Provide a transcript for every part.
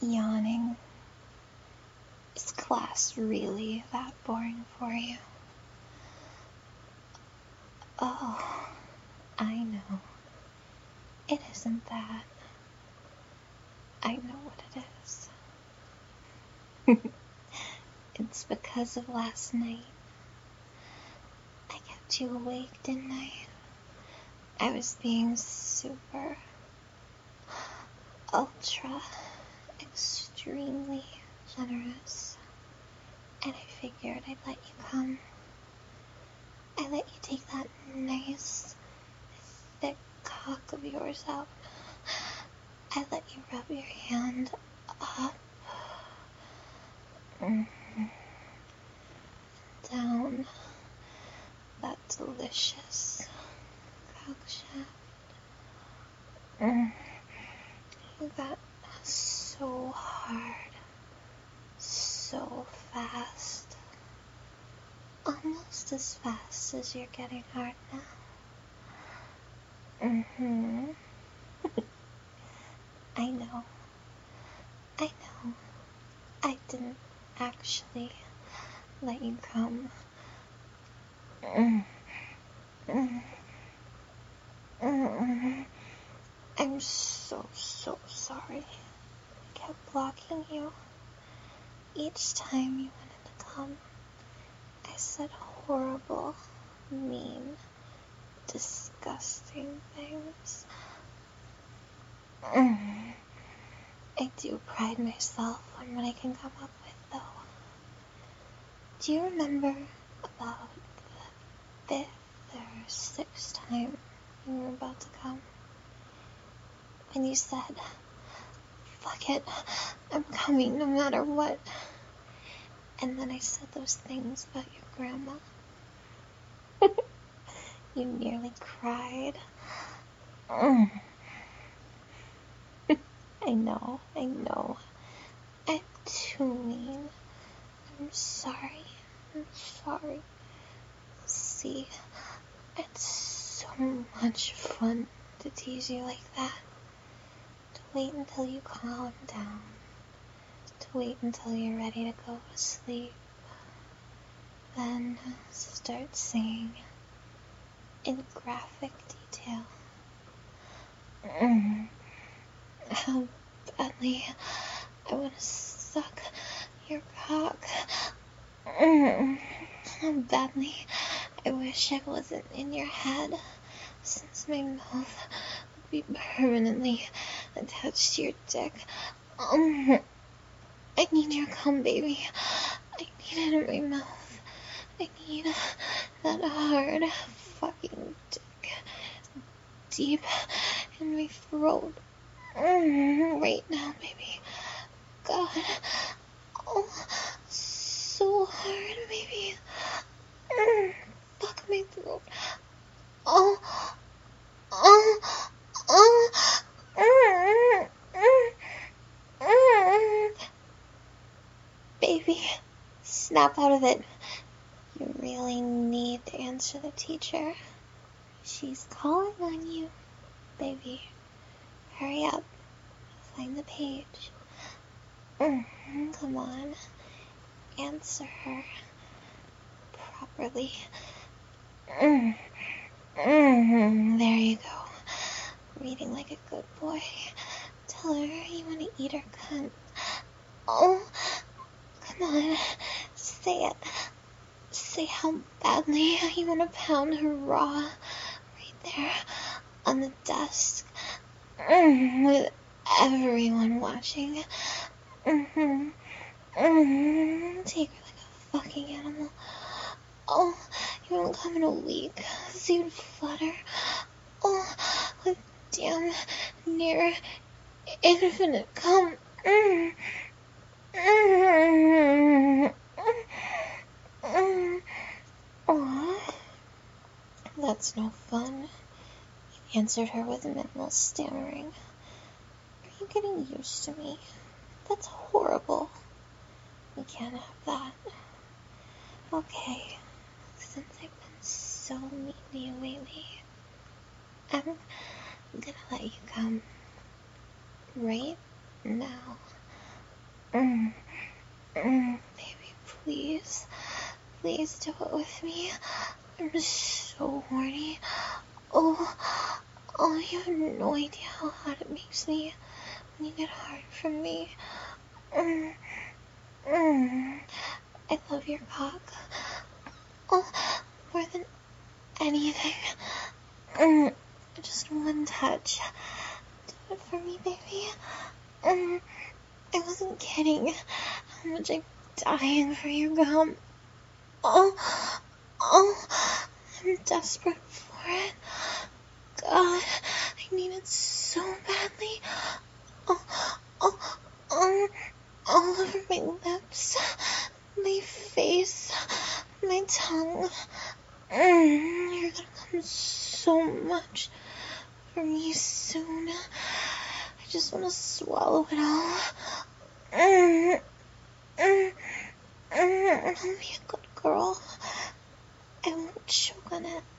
yawning. Is class really that boring for you? Oh, I know. It isn't that. I know what it is. It's because of last night. I kept you awake, didn't I? I was being super, ultra, extremely generous. And I figured I'd let you come. I let you take that nice, thick cock of yours out. I let you rub your hand up, down that delicious cock shaft. You got so hard, so fast. Almost as fast as you're getting hard now. I know. I didn't actually let you come. I'm so sorry. I kept blocking you. Each time you wanted to come, I said horrible, mean, disgusting things. I do pride myself on what I can come up with, though. Do you remember about the 5th or 6th time you were about to come? When you said, fuck it, I'm coming no matter what. And then I said those things about your grandma. You nearly cried. I know. I'm too mean. I'm sorry. See, it's so much fun to tease you like that. To wait until you calm down. To wait until you're ready to go to sleep. Then start singing in graphic detail. How badly I want to suck your cock. How badly I wish I wasn't in your head, since my mouth would be permanently attached to your dick. I need your cum, baby. I need it in my mouth. I need that hard fucking dick deep in my throat. Right now, baby. God. Oh, so hard, baby. Fuck my throat. Baby, snap out of it. You really need to answer the teacher. She's calling on you, baby. Hurry up. Find the page. Come on. Answer her properly. There you go. Reading like a good boy. Tell her you want to eat her cunt. Oh, come on. Say it. Say how badly you want to pound her raw. Right there on the desk. With everyone watching. Take her like a fucking animal. Oh, you won't come in a week, so you'd flutter. Oh, with damn near infinite cum. Aw, that's no fun. He answered her with minimal stammering. Are you getting used to me? That's horrible. We can't have that. Okay, since I've been so mean to you lately, I'm gonna let you come right now. Baby, please. Please do it with me. I'm so horny. Oh, you have no idea how hot it makes me when you get hard from me. I love your cock. Oh, more than anything. Just one touch. Do it for me, baby. I wasn't kidding. How much I'm dying for your gum. I'm desperate for it. God, I need it so badly. All over my lips, my face, my tongue. You're gonna come so much for me soon. I just want to swallow it all. I'll be a good girl. I won't choke on it.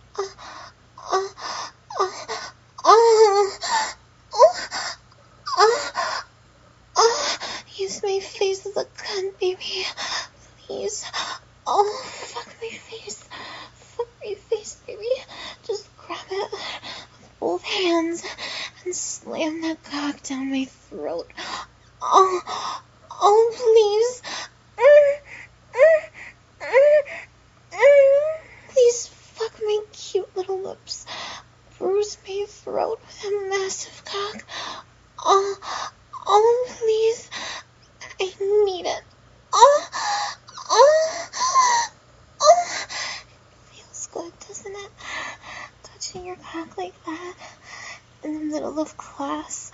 Use my face as a gun, baby. Please. Oh, fuck my face. Fuck my face, baby. Just grab it with both hands and slam that cock down my throat. Oh, please. Please fuck my cute little lips. Bruise my throat with a massive cock. Oh, please. I need it. Feels good, doesn't it? Touching your cock like that in the middle of class.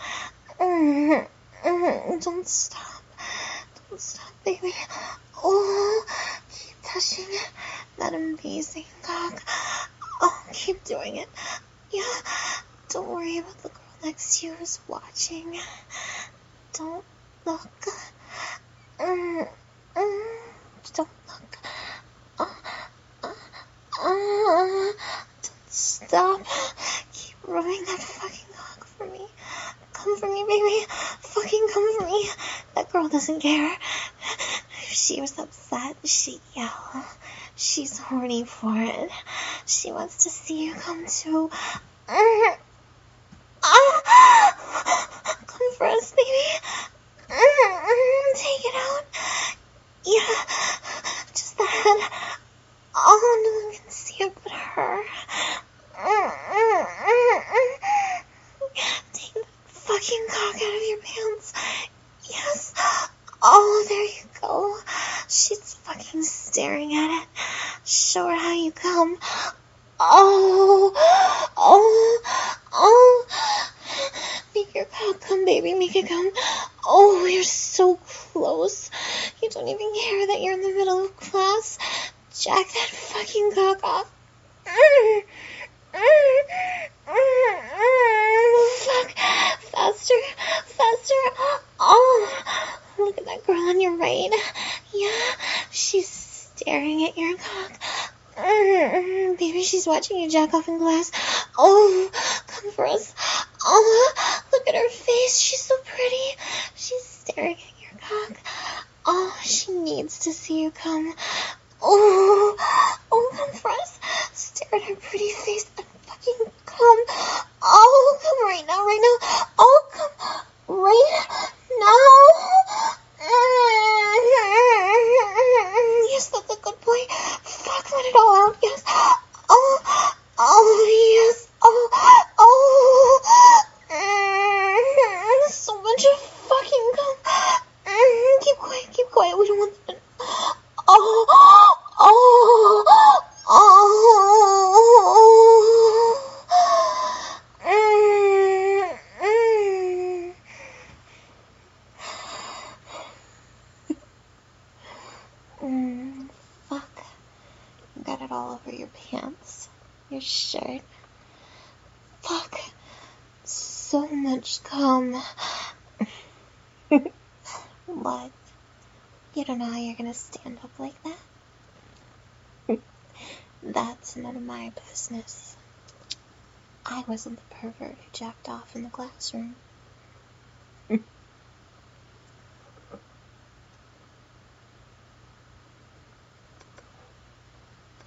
Don't stop. Don't stop, baby. Oh, keep touching that amazing cock. Oh, keep doing it. Yeah, don't worry about the girl next to you who's watching. Don't look. Don't look. Don't stop. Keep rubbing that fucking cock for me. Come for me, baby. Fucking come for me. That girl doesn't care. If she was upset, she'd yell. She's horny for it. She wants to see you come too. Come for us, baby. Take it out. Yeah, just the head. Oh, no one can see it but her. Take that fucking cock out of your pants. Yes. Oh, there you go. She's fucking staring at it. Show her how you come. Oh. Make your cock come, baby. Make it come. Oh, you're so close. You don't even care that you're in the middle of class. Jack that fucking cock off. Fuck. Faster. Oh, look at that girl on your right. Yeah, she's staring at your cock. Baby, she's watching you jack off in class. Oh, come for us. Oh, look at her face. She's so pretty. She's staring at your cock. Oh, she needs to see you come. Oh, come for us. Stare at her pretty face and fucking come. Oh, come right now. Oh, come right now. Yes, that's a good boy. Fuck, let it all out. Yes. Oh, yes. So much fucking cum. Keep quiet. We don't want that. Fuck. You got it all over your pants, your shirt. Fuck. So much cum. What? You don't know how you're gonna stand up like that? That's none of my business. I wasn't the pervert who jacked off in the classroom.